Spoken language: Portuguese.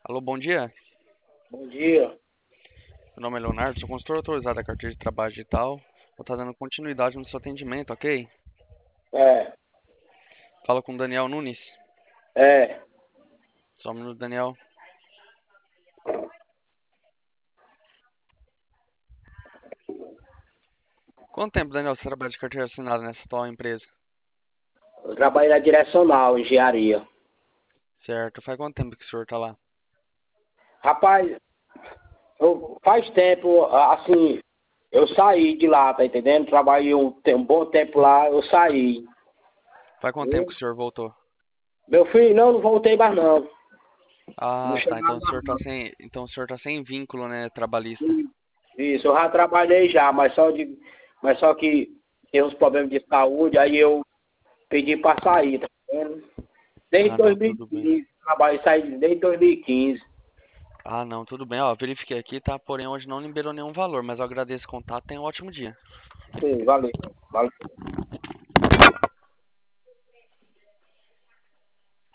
Alô, bom dia. Bom dia. Meu nome é Leonardo, sou consultor autorizado da carteira de trabalho digital. Vou estar dando continuidade no seu atendimento, ok? É, Fala com o Daniel Nunes. é. Só um minuto, Daniel. Quanto tempo, Daniel, você trabalha de carteira assinada nessa atual empresa? Eu trabalho na direcional, engenharia. Certo. Faz quanto tempo que o senhor está lá? Rapaz, faz tempo, assim, eu saí de lá, tá entendendo? Trabalhei um bom tempo lá, eu saí. Faz quanto tempo que o senhor voltou? Meu filho, não voltei mais não. Não Ah, tá. chegaram mais não. Então o senhor tá sem vínculo, né, trabalhista. Isso, eu já trabalhei já, mas só que tem uns problemas de saúde, aí eu pedi pra sair, tá entendendo? Desde Ah, não, tudo bem. 2015, trabalho saí desde 2015. Ah, não, tudo bem. Ó, verifiquei aqui, tá? Porém, hoje não liberou nenhum valor, mas eu agradeço o contato. Tenha um ótimo dia. Sim, valeu. Valeu.